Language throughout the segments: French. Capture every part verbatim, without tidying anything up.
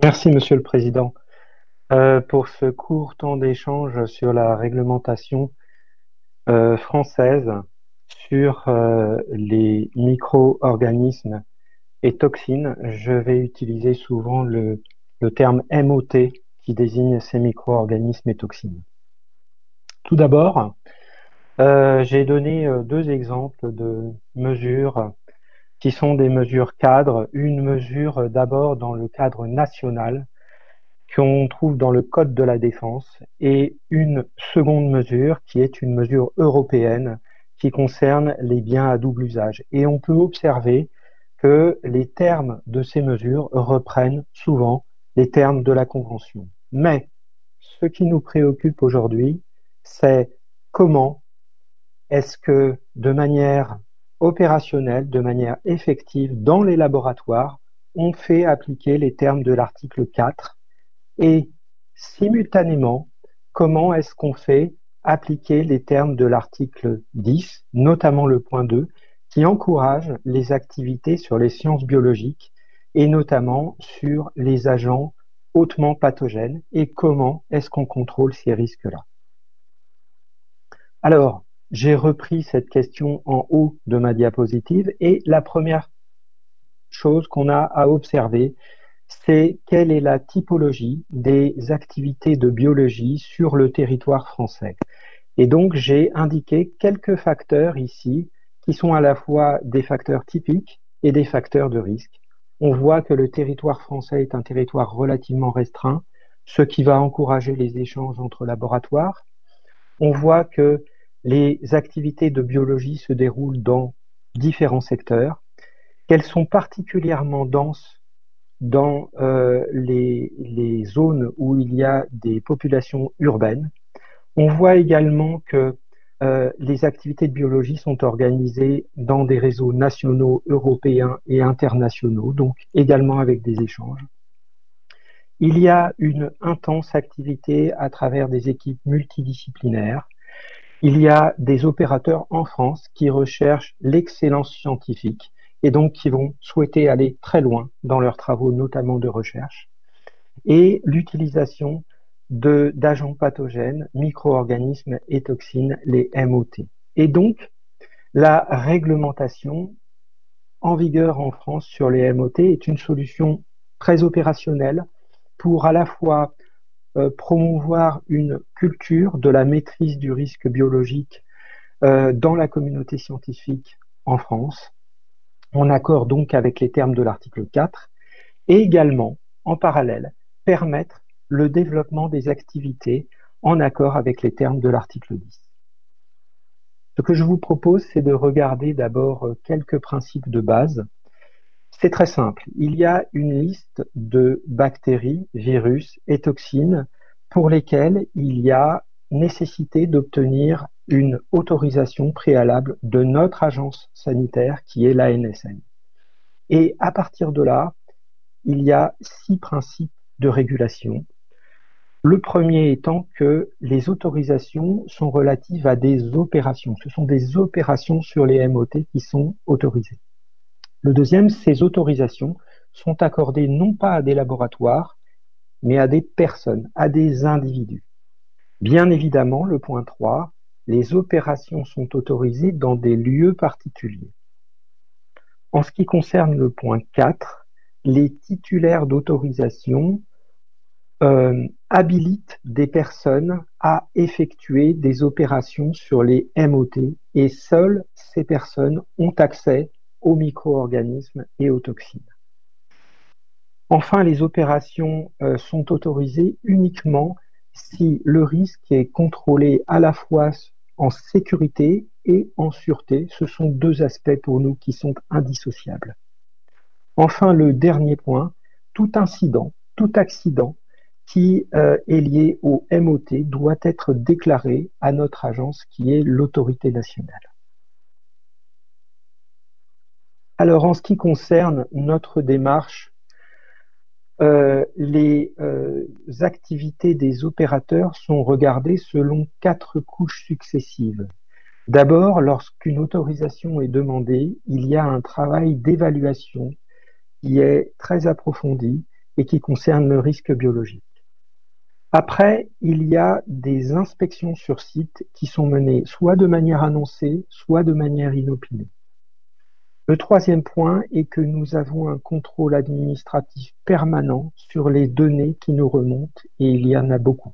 Merci, Monsieur le Président, Euh, pour ce court temps d'échange sur la réglementation euh, française sur euh, les micro-organismes et toxines. Je vais utiliser souvent le, le terme M O T qui désigne ces micro-organismes et toxines. Tout d'abord, euh, j'ai donné euh, deux exemples de mesures qui sont des mesures cadres. Une mesure euh, d'abord dans le cadre national qu'on trouve dans le Code de la défense et une seconde mesure qui est une mesure européenne qui concerne les biens à double usage. Et on peut observer que les termes de ces mesures reprennent souvent les termes de la Convention. Mais ce qui nous préoccupe aujourd'hui, c'est comment est-ce que de manière opérationnelle, de manière effective, dans les laboratoires, on fait appliquer les termes de l'article quatre et simultanément, comment est-ce qu'on fait appliquer les termes de l'article dix, notamment le point deux, qui encourage les activités sur les sciences biologiques et notamment sur les agents hautement pathogènes et comment est-ce qu'on contrôle ces risques-là. Alors, j'ai repris cette question en haut de ma diapositive et la première chose qu'on a à observer, c'est quelle est la typologie des activités de biologie sur le territoire français. Et donc, j'ai indiqué quelques facteurs ici qui sont à la fois des facteurs typiques et des facteurs de risque. On voit que le territoire français est un territoire relativement restreint, ce qui va encourager les échanges entre laboratoires. On voit que les activités de biologie se déroulent dans différents secteurs, qu'elles sont particulièrement denses dans euh, les, les zones où il y a des populations urbaines. On voit également que euh, les activités de biologie sont organisées dans des réseaux nationaux, européens et internationaux, donc également avec des échanges. Il y a une intense activité à travers des équipes multidisciplinaires. Il y a des opérateurs en France qui recherchent l'excellence scientifique et donc qui vont souhaiter aller très loin dans leurs travaux, notamment de recherche, et l'utilisation de d'agents pathogènes, micro-organismes et toxines, les M O T. Et donc, la réglementation en vigueur en France sur les M O T est une solution très opérationnelle pour à la fois euh, promouvoir une culture de la maîtrise du risque biologique euh, dans la communauté scientifique en France, en accord donc avec les termes de l'article quatre, et également, en parallèle, permettre le développement des activités en accord avec les termes de l'article dix. Ce que je vous propose, c'est de regarder d'abord euh, quelques principes de base. C'est très simple. Il y a une liste de bactéries, virus et toxines pour lesquelles il y a nécessité d'obtenir une autorisation préalable de notre agence sanitaire qui est l'A N S M. Et à partir de là, il y a six principes de régulation. Le premier étant que les autorisations sont relatives à des opérations. Ce sont des opérations sur les M O T qui sont autorisées. Le deuxième, ces autorisations sont accordées non pas à des laboratoires, mais à des personnes, à des individus. Bien évidemment, le point trois, les opérations sont autorisées dans des lieux particuliers. En ce qui concerne le point quatre, les titulaires d'autorisation euh, habilite des personnes à effectuer des opérations sur les M O T et seules ces personnes ont accès aux micro-organismes et aux toxines. Enfin, les opérations euh, sont autorisées uniquement si le risque est contrôlé à la fois en sécurité et en sûreté. Ce sont deux aspects pour nous qui sont indissociables. Enfin, le dernier point, tout incident, tout accident qui euh, est lié au M O T doit être déclaré à notre agence qui est l'autorité nationale. Alors, en ce qui concerne notre démarche, euh, les euh, activités des opérateurs sont regardées selon quatre couches successives. D'abord, lorsqu'une autorisation est demandée, il y a un travail d'évaluation qui est très approfondi et qui concerne le risque biologique. Après, il y a des inspections sur site qui sont menées soit de manière annoncée, soit de manière inopinée. Le troisième point est que nous avons un contrôle administratif permanent sur les données qui nous remontent, et il y en a beaucoup.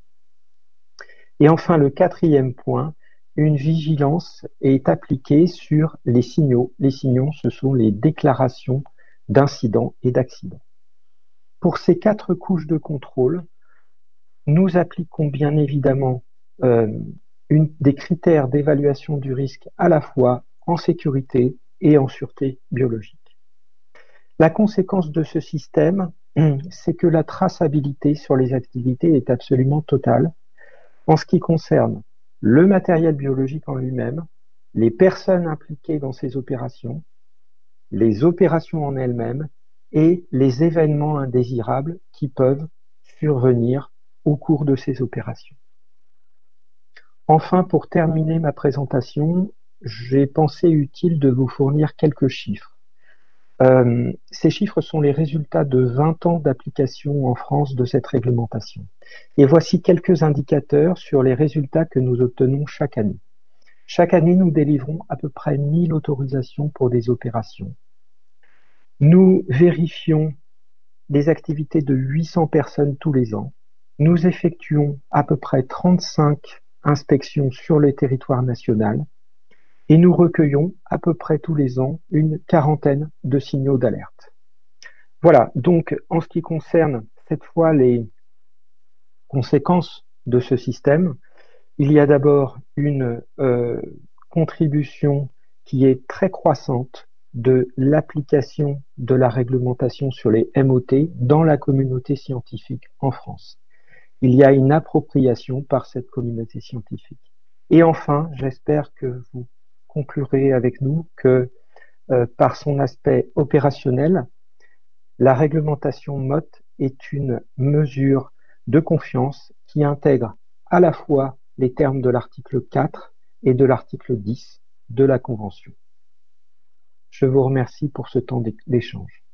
Et enfin, le quatrième point, une vigilance est appliquée sur les signaux. Les signaux, ce sont les déclarations d'incidents et d'accidents. Pour ces quatre couches de contrôle, nous appliquons bien évidemment euh, une, des critères d'évaluation du risque à la fois en sécurité et en sûreté biologique. La conséquence de ce système, c'est que la traçabilité sur les activités est absolument totale en ce qui concerne le matériel biologique en lui-même, les personnes impliquées dans ces opérations, les opérations en elles-mêmes et les événements indésirables qui peuvent survenir au cours de ces opérations. Enfin, pour terminer ma présentation, j'ai pensé utile de vous fournir quelques chiffres. Euh, ces chiffres sont les résultats de vingt ans d'application en France de cette réglementation. Et voici quelques indicateurs sur les résultats que nous obtenons chaque année. Chaque année, nous délivrons à peu près mille autorisations pour des opérations. Nous vérifions des activités de huit cents personnes tous les ans. Nous effectuons à peu près trente-cinq inspections sur le territoire national et nous recueillons à peu près tous les ans une quarantaine de signaux d'alerte. Voilà, donc en ce qui concerne cette fois les conséquences de ce système, il y a d'abord une euh, contribution qui est très croissante de l'application de la réglementation sur les M O T dans la communauté scientifique en France. Il y a une appropriation par cette communauté scientifique. Et enfin, j'espère que vous conclurez avec nous que euh, par son aspect opérationnel, la réglementation M O T est une mesure de confiance qui intègre à la fois les termes de l'article quatre et de l'article dix de la Convention. Je vous remercie pour ce temps d'échange.